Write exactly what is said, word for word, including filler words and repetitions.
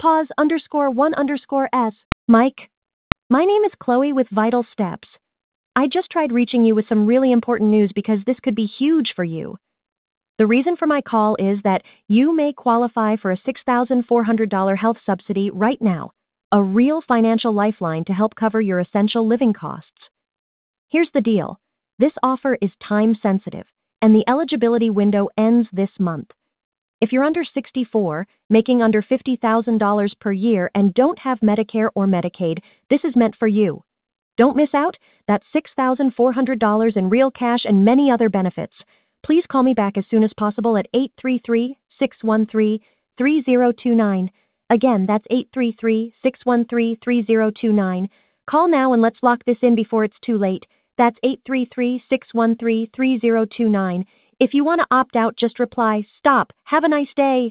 pause underscore one underscore S. Mike, my name is Chloe with Vital Steps. I just tried reaching you with some really important news because this could be huge for you. The reason for my call is that you may qualify for a six thousand four hundred dollars health subsidy right now, a real financial lifeline to help cover your essential living costs. Here's the deal. This offer is time sensitive, and the eligibility window ends this month. If you're under sixty-four, making under fifty thousand dollars per year, and don't have Medicare or Medicaid, this is meant for you. Don't miss out. That's six thousand four hundred dollars in real cash and many other benefits. Please call me back as soon as possible at eight three three, six one three, three zero two nine. Again, that's eight three three, six one three, three zero two nine. Call now and let's lock this in before it's too late. That's eight three three, six one three, three zero two nine. If you want to opt out, just reply, "Stop. Have a nice day."